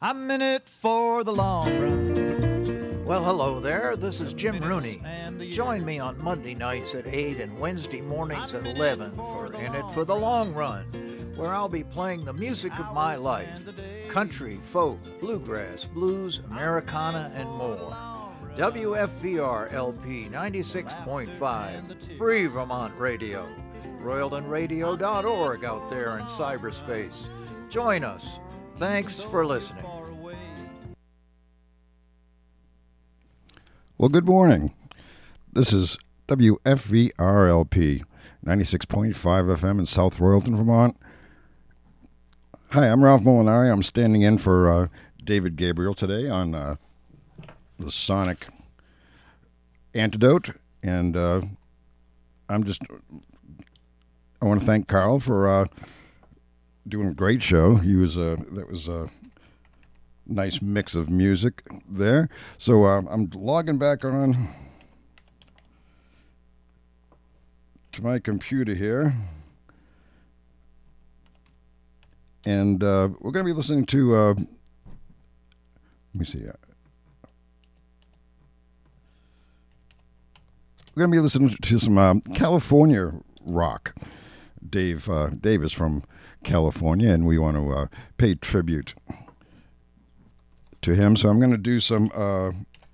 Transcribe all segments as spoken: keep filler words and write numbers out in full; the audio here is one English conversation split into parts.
I'm in it for the long run. Well, hello there. This is Jim Rooney. Join me on Monday nights at eight and Wednesday mornings at eleven for In It for the Long Run, where I'll be playing the music of my life: country, folk, bluegrass, blues, Americana, and more. W F V R L P ninety-six point five, free Vermont radio. Royalton radio dot org out there in cyberspace. Join us. Thanks for listening. Well, good morning. This is W F V R L P ninety-six point five F M in South Royalton, Vermont. Hi, I'm Ralph Molinari. I'm standing in for uh, David Gabriel today on uh, the Sonic Antidote, and uh, I'm just, I want to thank Carl for uh, doing a great show. He was, uh, that was a nice mix of music there. So uh, I'm logging back on to my computer here, and uh, we're going to be listening to, uh, let me see, uh, we're going to be listening to some uh, California rock. Dave uh, Dave is from California, and we want to uh, pay tribute to him. So I'm going to do some uh,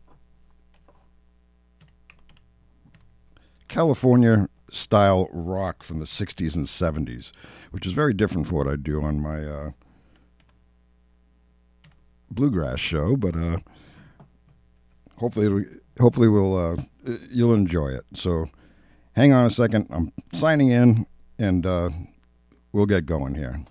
California style rock from the sixties and seventies, which is very different from what I do on my uh, bluegrass show. But uh, hopefully, it'll, hopefully we'll uh, you'll enjoy it. So hang on a second. I'm signing in, and uh, we'll get going here.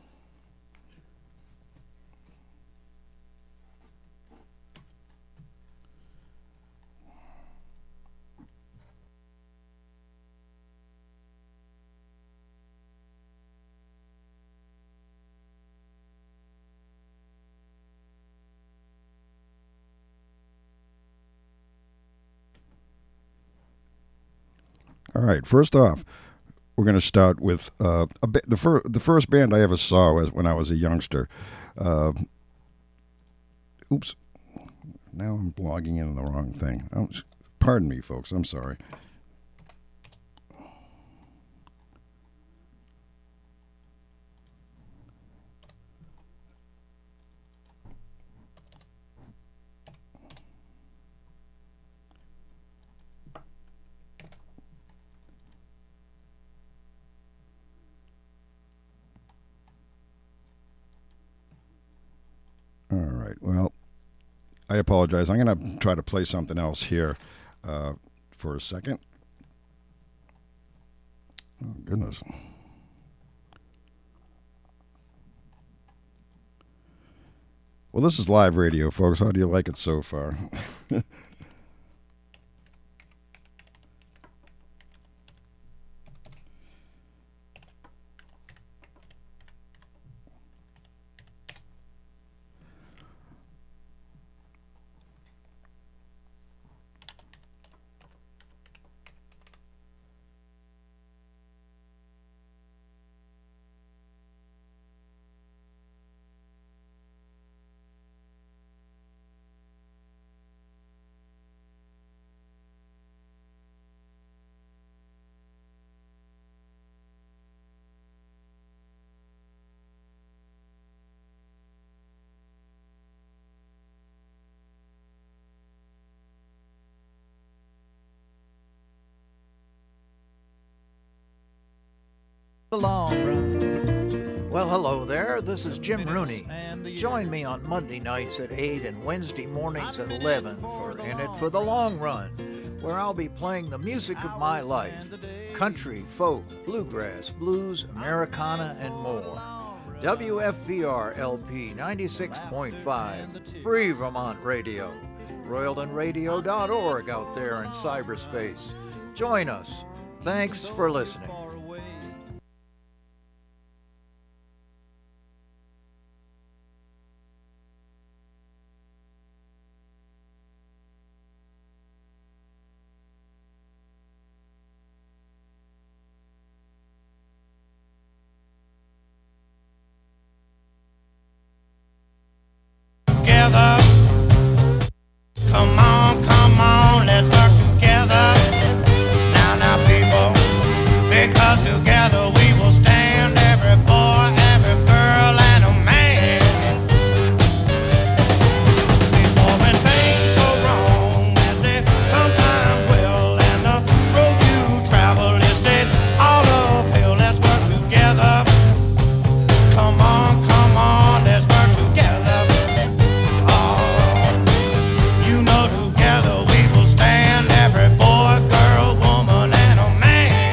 All right. First off, we're going to start with uh, a ba- the first the first band I ever saw was when I was a youngster. Uh, oops, now I'm logging in the wrong thing. Oh, pardon me, folks. I'm sorry. All right. Well, I apologize. I'm going to try to play something else here uh, for a second. Oh, goodness. Well, this is live radio, folks. How do you like it so far? The long run. Well, hello there. This is Jim Rooney. Join me on Monday nights at eight and Wednesday mornings at eleven for In It for the Long Run, where I'll be playing the music of my life: country, folk, bluegrass, blues, Americana, and more. W F V R L P ninety-six point five, free Vermont radio. Royalton radio dot org out there in cyberspace. Join us. Thanks for listening. Get together. Come on, come on, let's work together. Now, now, people, because together we will stand. Every boy, every girl, and a man. Before when things go wrong, as they sometimes will, and the road you travel, it stays all uphill. Let's work together. Come on, come on, let's work together. Oh, you know together we will stand. Every boy, girl, woman, and a man.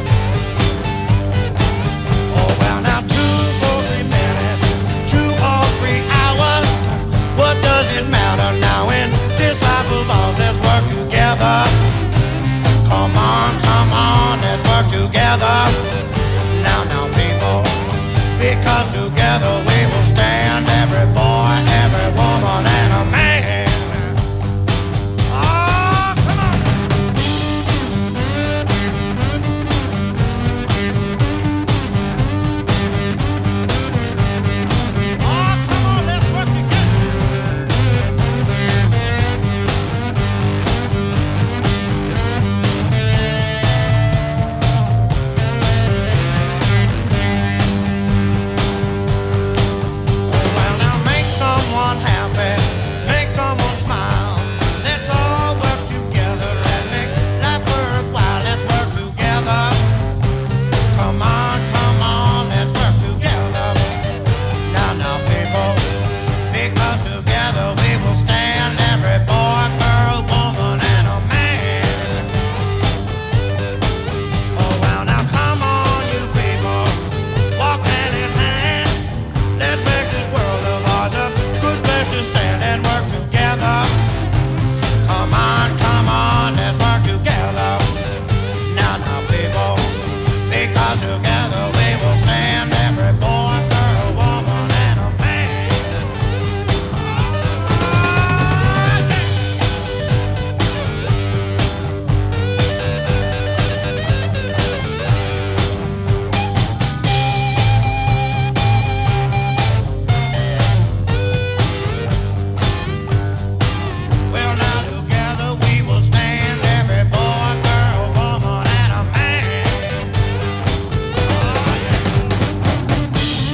Oh, well, now two for three minutes, two or three hours. What does it matter now in this life of ours? Let's work together. Come on, come on, let's work together. Now, now, people, because together we will stand. Every boy, every woman, and a man. Oh, come on. Oh, come on, let's work together. Well, now make someone happy, make someone smile. Let's all work together and make life worthwhile. Let's work together. Come on, come on, let's work together. Now, now, people, because together we will stand. Every boy, girl, woman, and a man. Oh, well, now come on, you people, walk hand in hand. Let's make this world of ours a good place to stand and work together. Come on, come on, let's work together. Now, now, people, because together we will stand. Every boy, girl, woman, and a man. Well, now together we will stand. Every boy, girl, woman, and a man. Oh, yeah.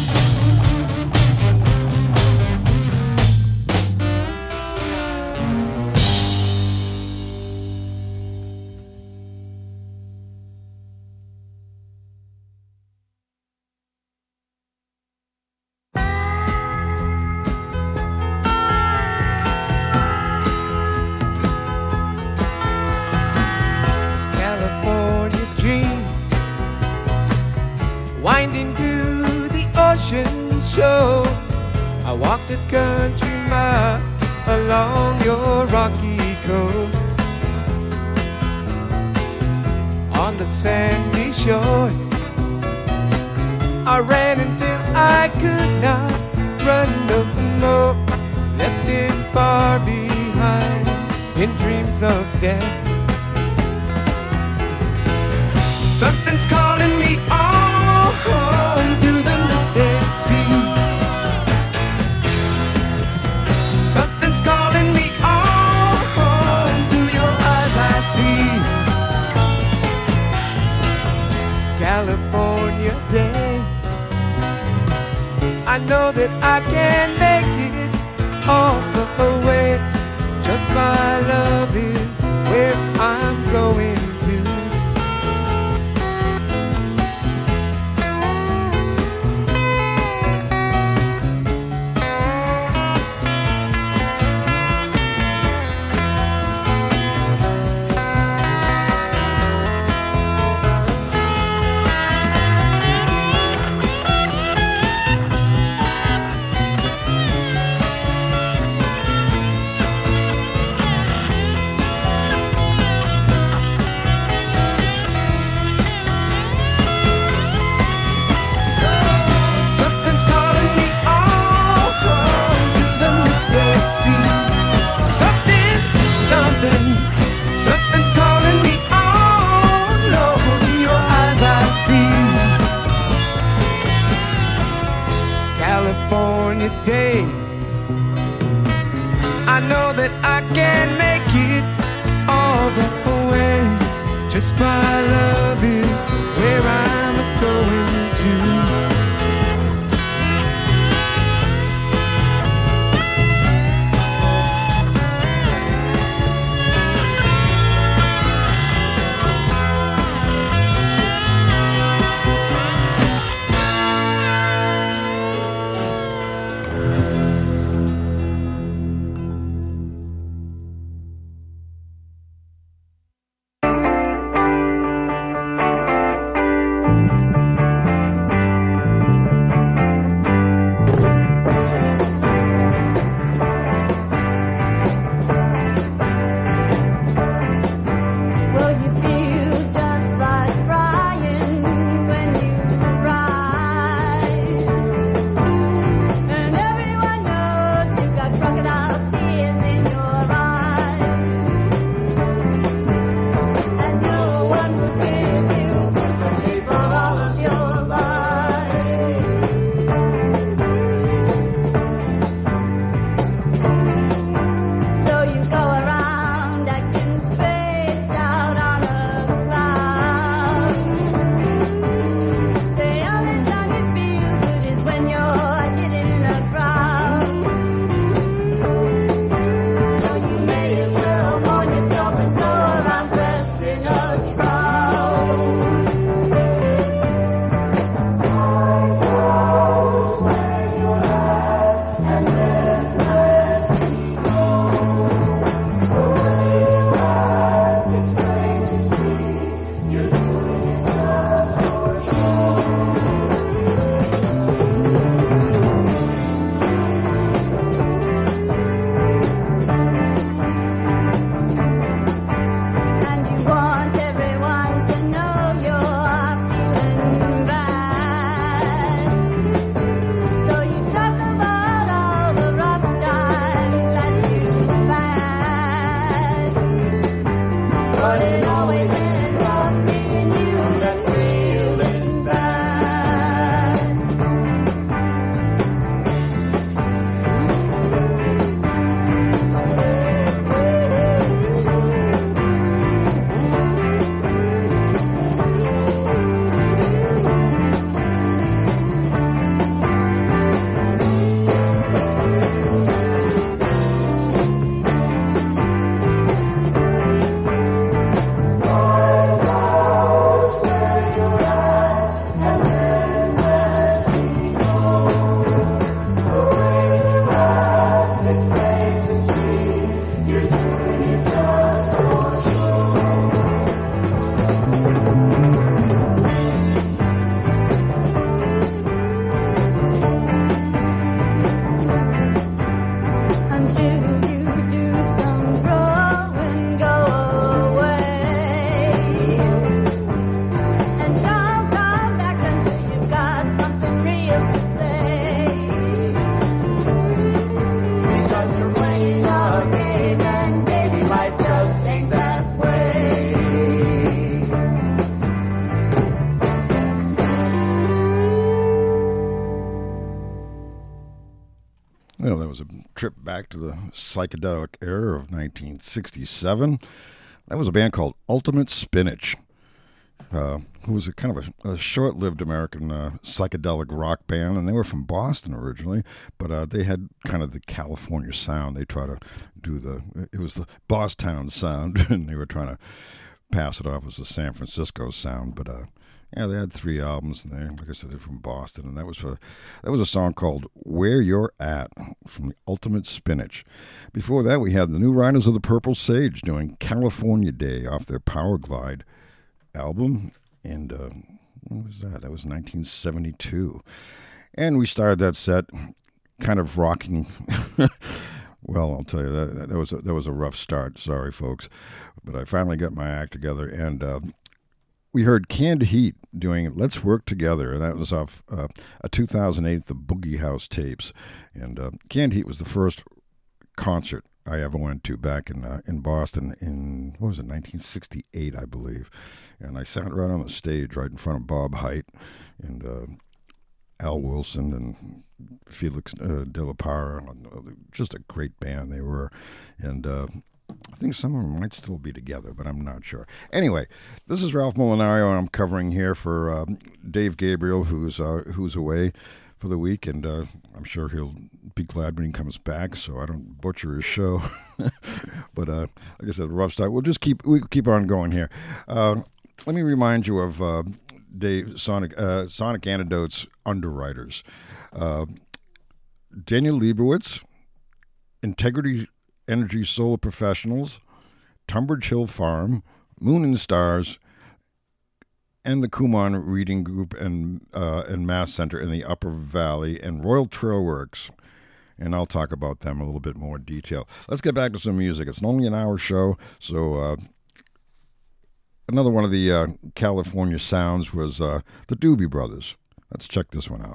California dream, winding to the ocean shore. I walked a country mile along your rocky coast. On the sandy shores, I ran until I could not run no more. Left it far behind in dreams of death. Something's calling me on to the mystic sea. Something's calling me on to your eyes I see. California day, I know that I can make it all the way. Just my love is where I'm going to. I can make it all the way. Just my love is where I'm going to. Well, that was a trip back to the psychedelic era of nineteen sixty-seven. That was a band called Ultimate Spinach, uh, who was a kind of a, a short-lived American uh, psychedelic rock band, and they were from Boston originally, but uh, they had kind of the California sound. They tried to do the, it was the Bosstown sound, and they were trying to pass it off as the San Francisco sound, but uh, yeah, they had three albums, and they, like I said, they're from Boston, and that was for that was a song called "Where You're At" from the Ultimate Spinach. Before that, we had the New Riders of the Purple Sage doing "California Day" off their Power Glide album, and uh, when was that? That was nineteen seventy-two, and we started that set kind of rocking. Well, I'll tell you that that was a, that was a rough start. Sorry, folks, but I finally got my act together, and uh, we heard Canned Heat doing "Let's Work Together," and that was off uh, a two thousand eight The Boogie House tapes. And uh, Canned Heat was the first concert I ever went to back in uh, in Boston in, what was it, nineteen sixty-eight, I believe. And I sat right on the stage, right in front of Bob Haidt, and uh, Al Wilson and Felix uh, De La Parra. Just a great band they were. And uh, I think some of them might still be together, but I'm not sure. Anyway, this is Ralph Molinario, and I'm covering here for uh, Dave Gabriel, who's uh, who's away for the week, and uh, I'm sure he'll be glad when he comes back, so I don't butcher his show. But uh, like I said, rough start. We'll just keep we keep on going here. Uh, let me remind you of uh, Dave Sonic uh, Sonic Antidote's underwriters: uh, Daniel Leibowitz, Integrity Energy Solar Professionals, Tunbridge Hill Farm, Moon and Stars, and the Kumon Reading Group and uh, and Mass Center in the Upper Valley, and Royal Trail Works. And I'll talk about them a little bit more in detail. Let's get back to some music. It's only an hour show, so uh, another one of the uh, California sounds was uh, the Doobie Brothers. Let's check this one out.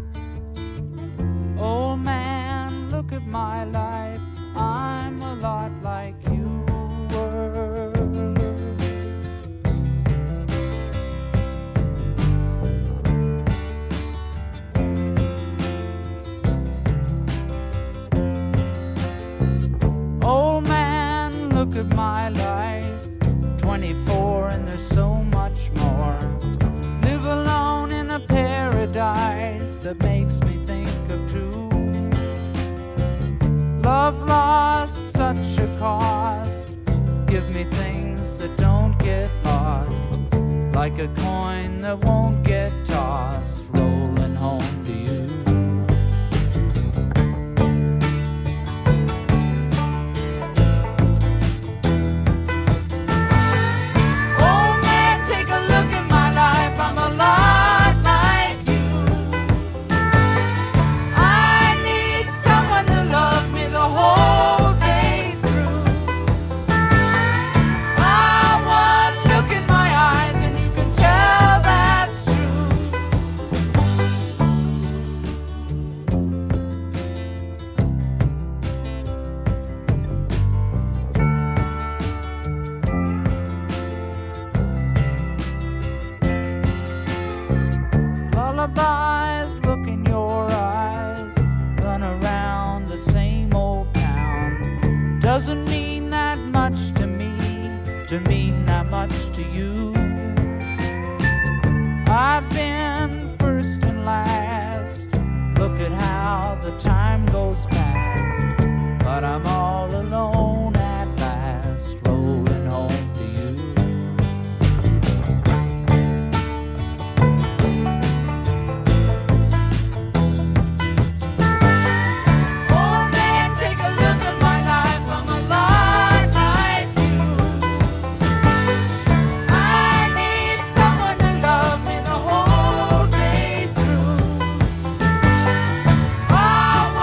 my life, I'm a lot like a coin that won't get tossed, rolling home to you. Oh man, take a look at my life, I'm a lot like you. I need someone to love me the whole day through. Ah, one look in my eyes and you can tell that's true. Lullabies look in your eyes, run around the same old town. Doesn't mean that much to me, to mean that much to you. I've been first and last, look at how the time goes past. But I'm all alone at last, rolling home to you. Oh man, take a look at my life, I'm a lot like you. I need someone to love me the whole day through. Oh,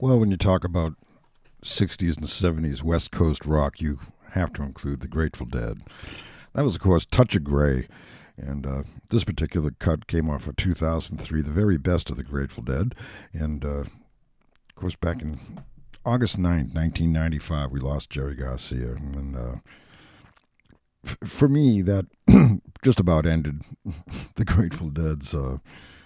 Well, when you talk about sixties and seventies West Coast rock, you have to include the Grateful Dead. That was, of course, Touch of Grey. And uh, this particular cut came off of two thousand three, the very best of the Grateful Dead. And, uh, of course, back in August ninth, nineteen ninety-five, we lost Jerry Garcia. And uh, f- for me, that just about ended the Grateful Dead's uh,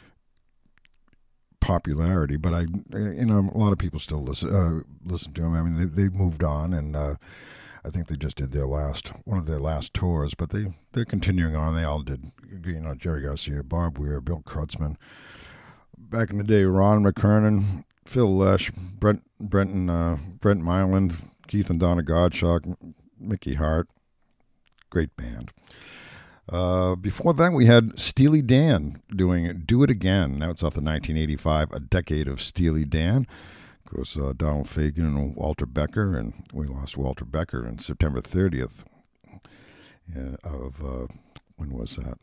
popularity. But, I, you know, a lot of people still listen, uh, listen to them. I mean, they, they've moved on, and uh, I think they just did their last, one of their last tours, but they, they're continuing on. They all did, you know, Jerry Garcia, Bob Weir, Bill Kreutzmann. Back in the day, Ron McKernan, Phil Lesh, Brent, Brenton, uh, Brent Myland, Keith and Donna Gottschalk, Mickey Hart. Great band. Uh, before that, we had Steely Dan doing Do It Again. Now it's off the nineteen eighty-five, A Decade of Steely Dan. Of course, uh, Donald Fagen and Walter Becker, and we lost Walter Becker on September thirtieth uh, of, uh, when was that?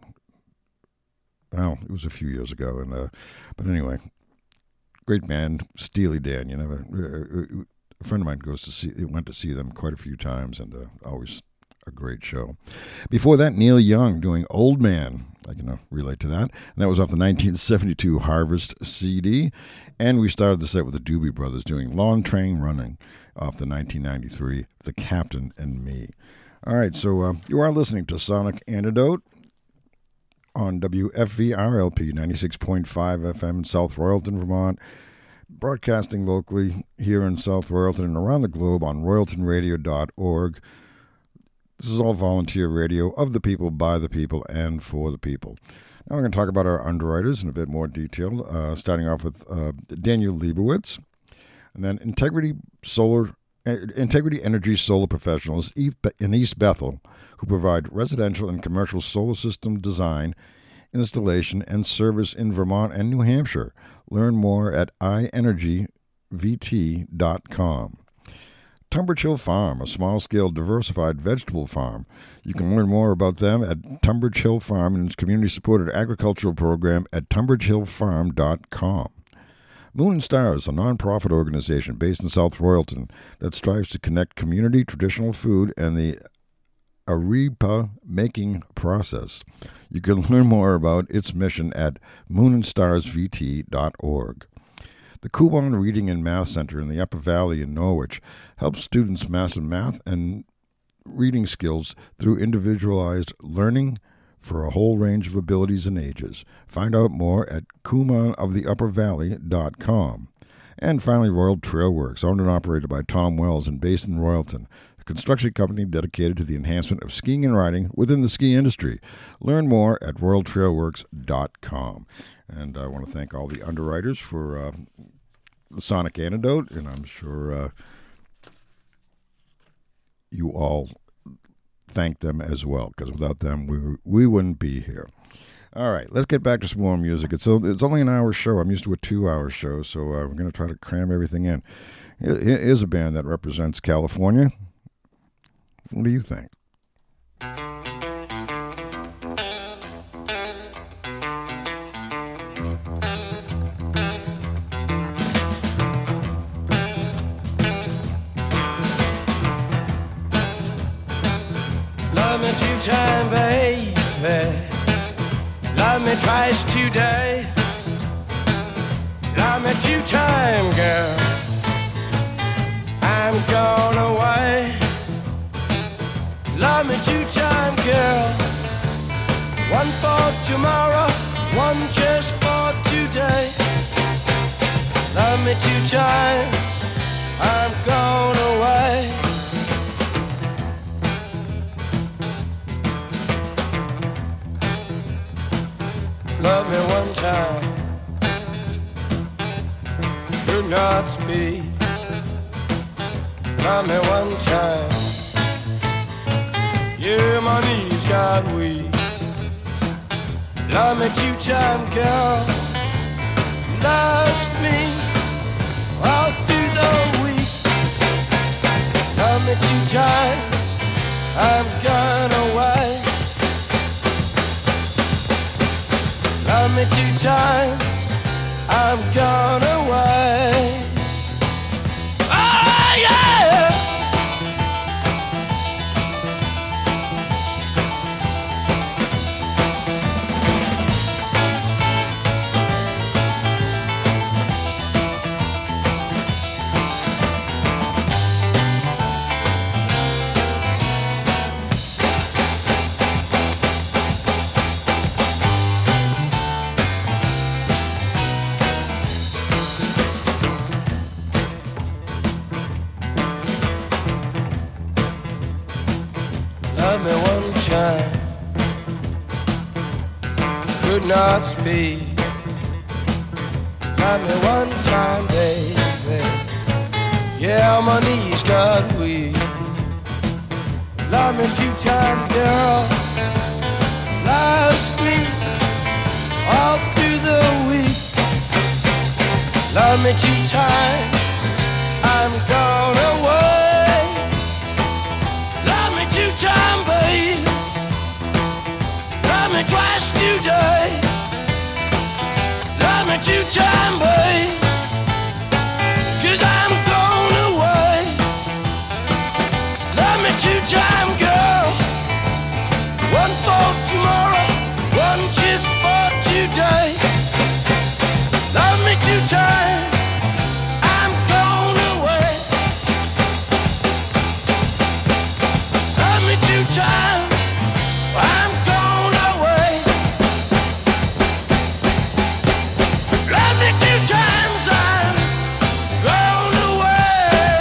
Well, it was a few years ago. And uh, But anyway, great band, Steely Dan. You know, uh, a friend of mine goes to see, went to see them quite a few times, and uh, always a great show. Before that, Neil Young doing Old Man. I can uh, relate to that. And that was off the nineteen seventy-two Harvest C D. And we started the set with the Doobie Brothers doing Long Train Running off the nineteen ninety-three The Captain and Me. All right, so uh, you are listening to Sonic Antidote on W F V R L P ninety-six point five F M in South Royalton, Vermont. Broadcasting locally here in South Royalton and around the globe on royalton radio dot org. This is all volunteer radio of the people, by the people, and for the people. Now we're going to talk about our underwriters in a bit more detail, uh, starting off with uh, Daniel Leibowitz, and then Integrity Solar, uh, Integrity Energy Solar Professionals in East Bethel, who provide residential and commercial solar system design, installation, and service in Vermont and New Hampshire. Learn more at i energy v t dot com. Tunbridge Hill Farm, a small-scale diversified vegetable farm. You can learn more about them at Tunbridge Hill Farm and its community-supported agricultural program at tunbridge hill farm dot com. Moon and Stars, a non-profit organization based in South Royalton that strives to connect community, traditional food, and the arepa making process. You can learn more about its mission at moon and stars v t dot org. The Kuban Reading and Math Center in the Upper Valley in Norwich helps students master math and reading skills through individualized learning for a whole range of abilities and ages. Find out more at kuman of the upper valley dot com. And finally, Royal Trail Works, owned and operated by Tom Wells and based in Royalton, a construction company dedicated to the enhancement of skiing and riding within the ski industry. Learn more at royal trail works dot com. And I want to thank all the underwriters for uh, the Sonic Antidote, and I'm sure uh, you all thank them as well, because without them, we we wouldn't be here. All right, let's get back to some more music. It's, it's only an hour show. I'm used to a two-hour show, so uh, we're going to try to cram everything in. Here, here is a band that represents California. What do you think? Love me two time, baby. Love me twice today. Love me two time, girl. I'm gone away. Love me two time, girl. One for tomorrow, one just for today. Love me two time, I'm gone away. Love me one time, do not speak. Love me one time, yeah, my knees got weak. Love me two time, girl. Lost me all through the week. Love me two times, I've gone away. Love me two times, I've gone away. love me one time. Could not speak. Love me one time, baby. Yeah, my knees got weak. Love me two times, girl. Last week, all through the week. Love me two times, I'm gone away. Love me two times, babe. Love me twice today. Love me two times, babe. 'Cause I'm gone away. Love me two times, girl. One for tomorrow, one just for today. Love me two times, I'm gone away. Love me two times, I'm gone away. Love me two times, I'm gone away.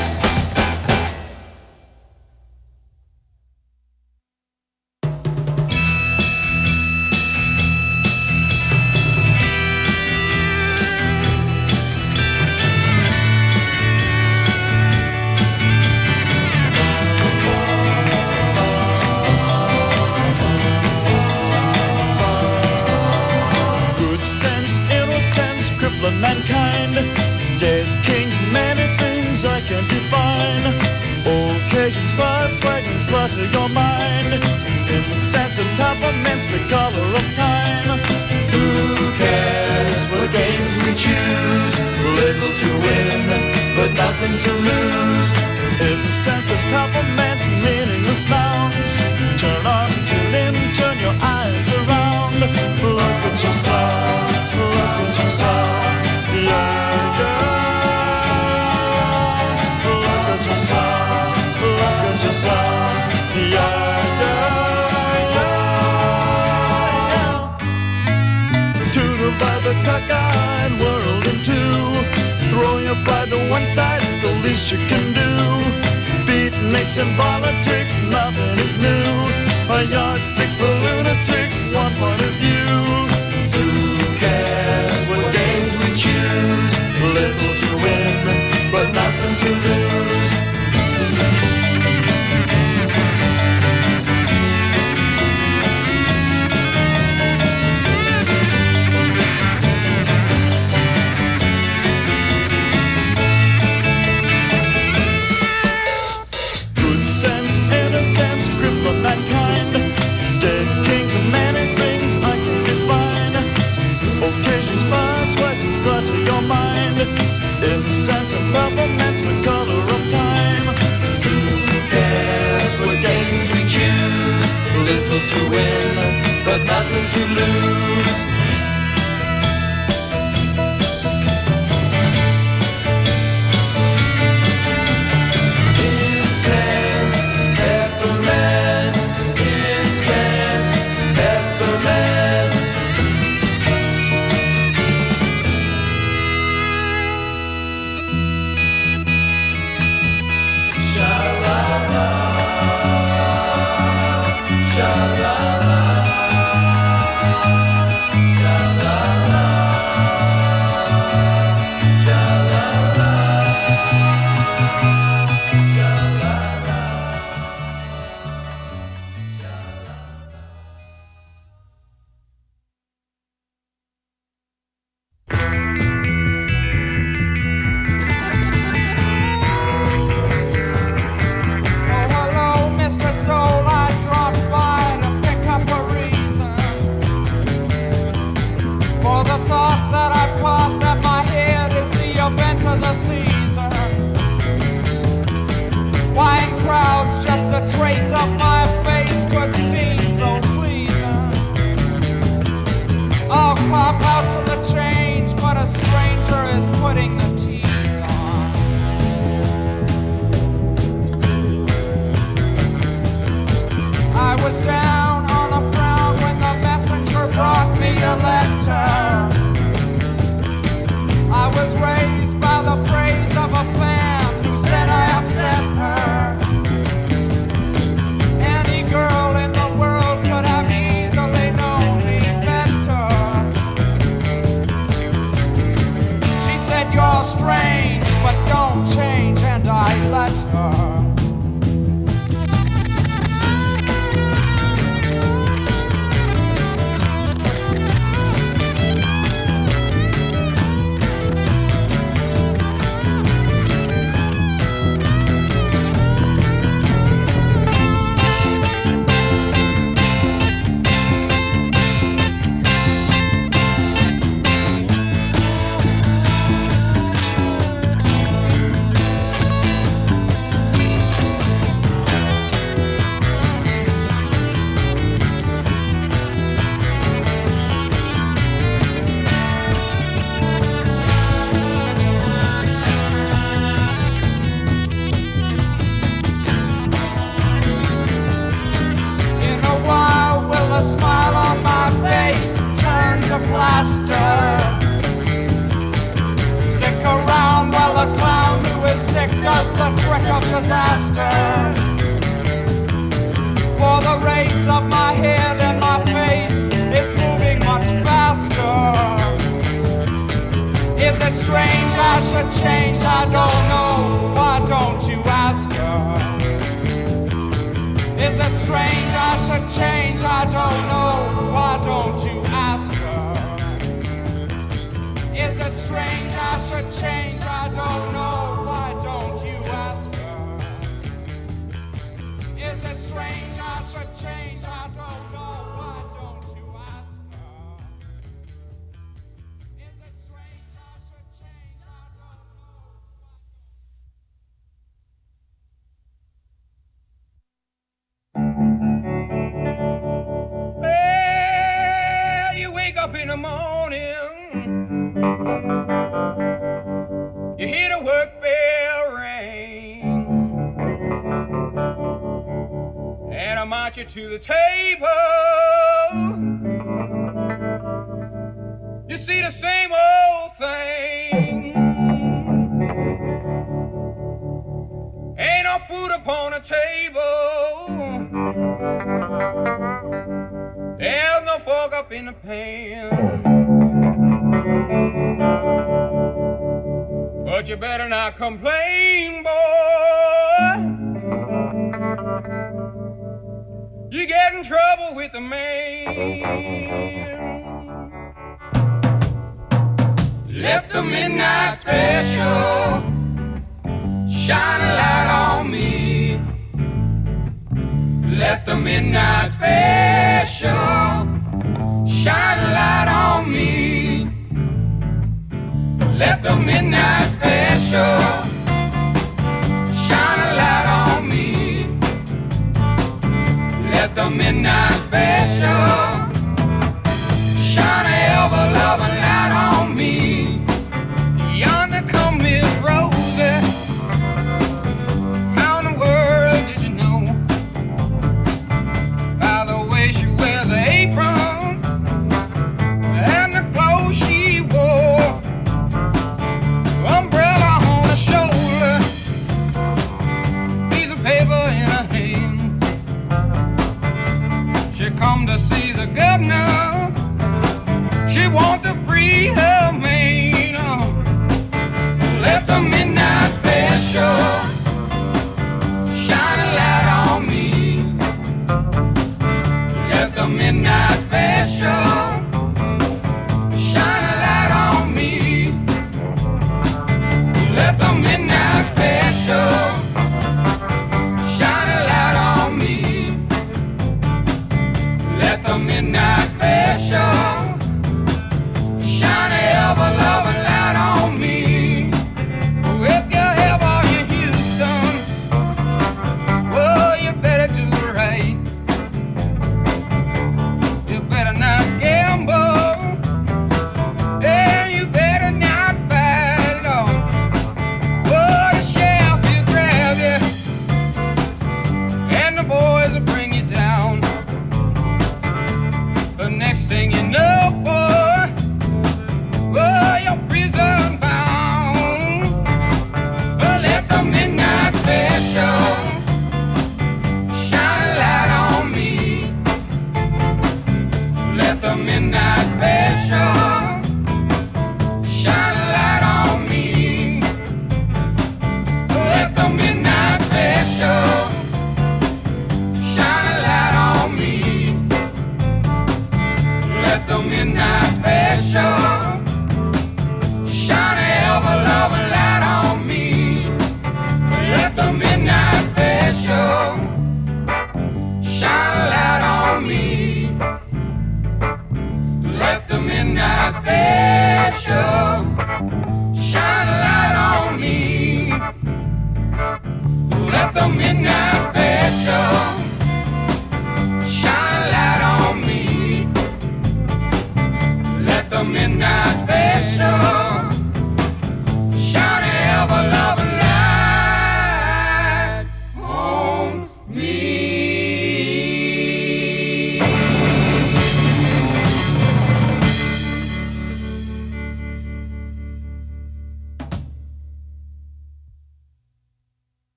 Good sense, innocence, crippling mankind. Dead kings, many things I can't define. Occasions, buzz, wagons, clutter your mind. In the sense of peppermints, the color of time. Who cares what games we choose? Little to win, but nothing to lose. In the sense of peppermints, meaningless nouns. Turn on, tune in, turn your eyes around. Look at yourself, look at yourself, yeah, yeah. Look at yourself, look at yourself, yeah, yeah, yeah. Tutored by the cockeyed world in two. Throw your pride to one side, it's the least you can do. Beatniks and politics, nothing is new. A yardstick for lunatics, one point of view. Who cares what games we choose? Little to win, but nothing to lose. Good sense, innocence, crippling mankind. Dead kings and many things I can define. Occasions pass, legends clutter your mind. In the sense of peppermints, the color of time. Who cares what games we choose? Little to win, but nothing to lose. Incense, peppermints, incense, peppermints. Sha-la-la, sha-la-la, sha-la-la, sha-la-la, Oh, hello, Mister Soul. I dropped by to pick up a reason for the thought that I've caught that my head is the event of the season. Why in crowds just a trace of my face could seem so pleasing. I'll cop out to the change, but a stranger is putting the tease on. I was down on the frown when the messenger brought me a letter. I was raised by the praise of a fan who said I upset her. And plaster. Stick around while the clown who is sick does the trick of disaster. For the race of my head and my face is moving much faster. Is it strange I should change? I don't know. Why don't you ask her? Is it strange I should change? I don't know. Why don't you ask her? Is it strange I should change? I don't know. Why don't you ask her? Is it strange I should change? I don't know. Why don't you ask her? Is it strange I should change? I don't know. Well, you wake up in the morning, you hear the work bell ring, and I march you to the table. You see the same old thing. Ain't no food upon the table. There's no fork up in the pan. But you better not complain, boy. You get in trouble with the man. Let the midnight special shine a light on me. Let the midnight special shine a light on me. Let the midnight special shine a light on me. Let the midnight special shine a ever-loving light on me. Yonder come Miss Rosie. How in the world did you know? By the way she wears her apron and the clothes she wore. Umbrella on her shoulder, piece of paper in her hand.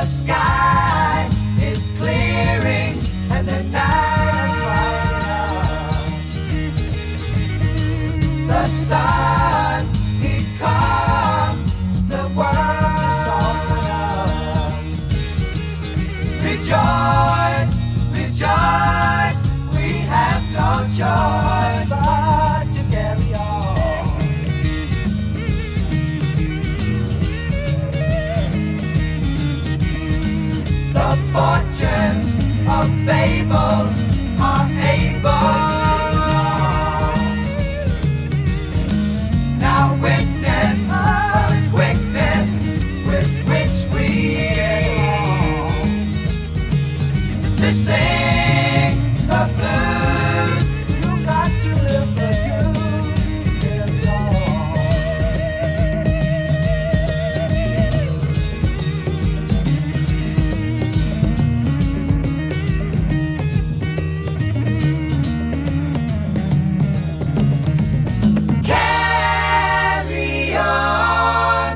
sky is clearing and the night is brightening up. The sun, he come, the world is open up. Rejoice, rejoice, we have no choice but to carry on. The fortunes of fables are able now witness the quickness with which we to sing the blues. You got to live the dues. Carry Carry on.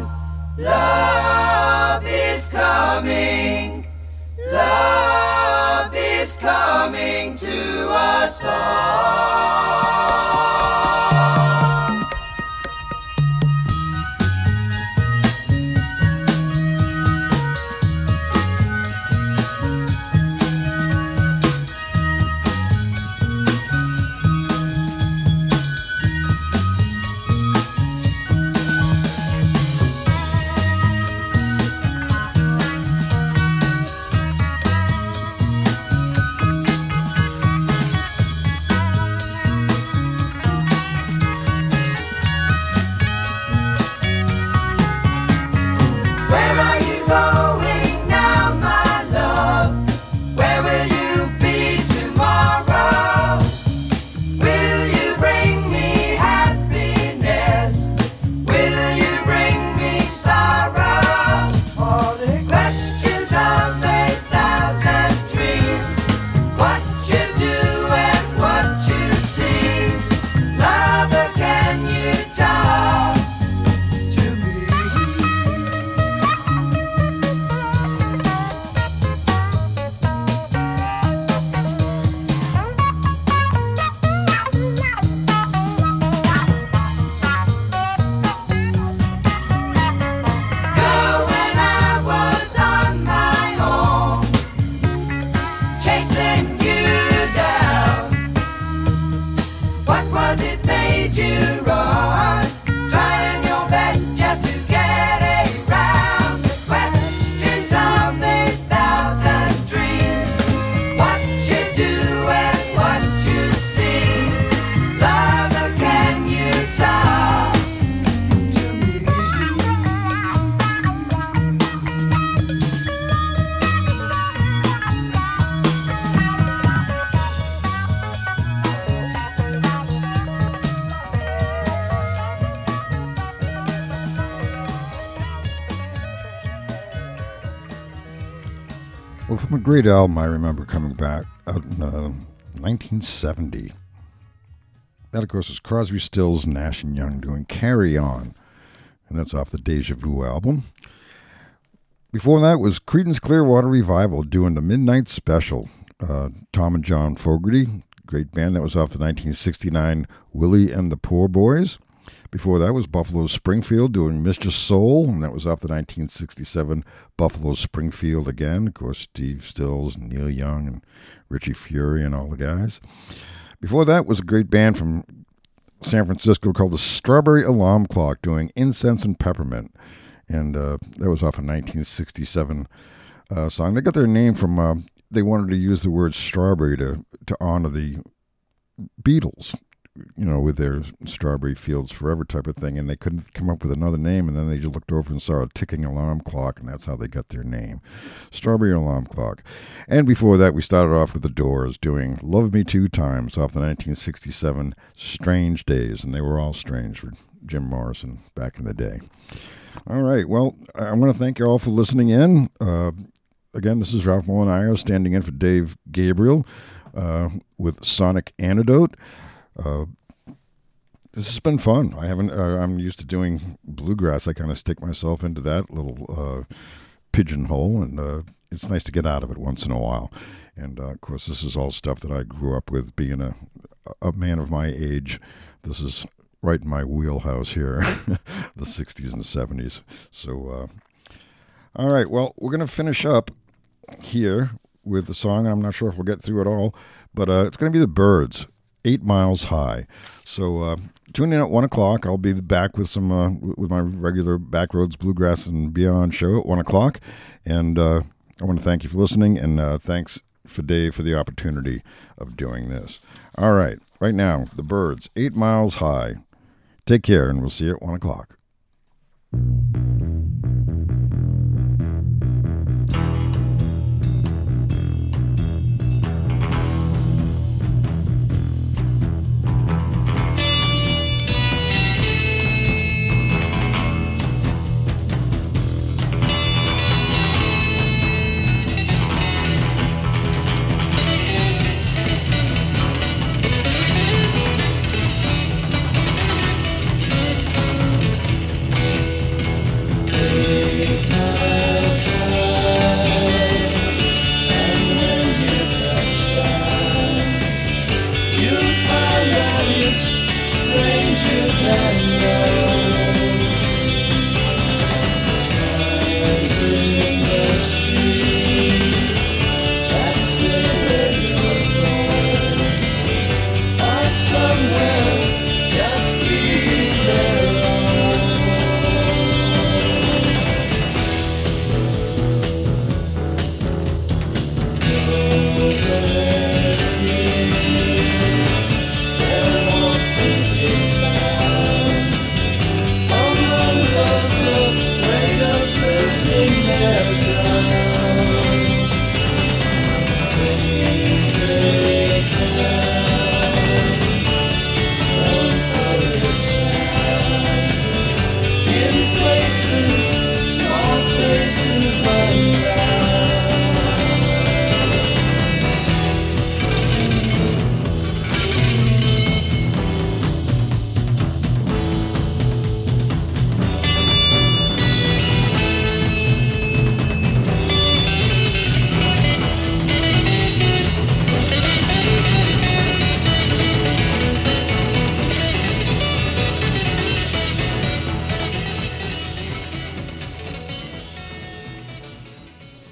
Love is coming. Love is coming to us all. Where are you going now, my love? Where will you be tomorrow? Will you bring me happiness? Will you bring me sorrow? All the questions of a thousand dreams. What you do and what you see. Lover, can you talk to me? Girl, when I was on my own, chasing you down, what was it made you run? Trying your best just to get around the questions of a thousand dreams. What you do and what you see. Lover, can you talk to me? Well, from a great album I remember coming back out in uh, nineteen seventy. That, of course, was Crosby, Stills, Nash and Young doing Carry On. And that's off the Deja Vu album. Before that was Creedence Clearwater Revival doing the Midnight Special. Uh, Tom and John Fogerty, great band. That was off the nineteen sixty-nine Willie and the Poor Boys. Before that was Buffalo Springfield doing Mister Soul, and that was off the nineteen sixty-seven Buffalo Springfield again. Of course, Steve Stills, and Neil Young, and Richie Fury, and all the guys. Before that was a great band from San Francisco called the Strawberry Alarm Clock doing Incense and Peppermint, and uh, that was off a nineteen sixty-seven uh, song. They got their name from, uh, they wanted to use the word strawberry to, to honor the Beatles, you know, with their Strawberry Fields Forever type of thing, and they couldn't come up with another name, and then they just looked over and saw a ticking alarm clock, and that's how they got their name, Strawberry Alarm Clock. And before that, we started off with the Doors doing Love Me Two Times off the nineteen sixty-seven Strange Days, and they were all strange for Jim Morrison back in the day. All right, well, I want to thank you all for listening in. Uh, again, this is Ralph Molinaro standing in for Dave Gabriel uh, with Sonic Antidote. Uh, this has been fun. I haven't. Uh, I'm used to doing bluegrass. I kind of stick myself into that little uh, pigeonhole, and uh, it's nice to get out of it once in a while. And, uh, of course, this is all stuff that I grew up with, being a, a man of my age. This is right in my wheelhouse here, the sixties and seventies. So, uh, all right, well, we're going to finish up here with the song. I'm not sure if we'll get through it all, but uh, it's going to be the Byrds, Eight Miles High. So uh, tune in at one o'clock. I'll be back with some uh, with my regular Backroads Bluegrass and Beyond show at one o'clock. And uh, I want to thank you for listening, and uh, thanks for Dave for the opportunity of doing this. All right, right now, the Byrds, Eight Miles High. Take care, and we'll see you at one o'clock.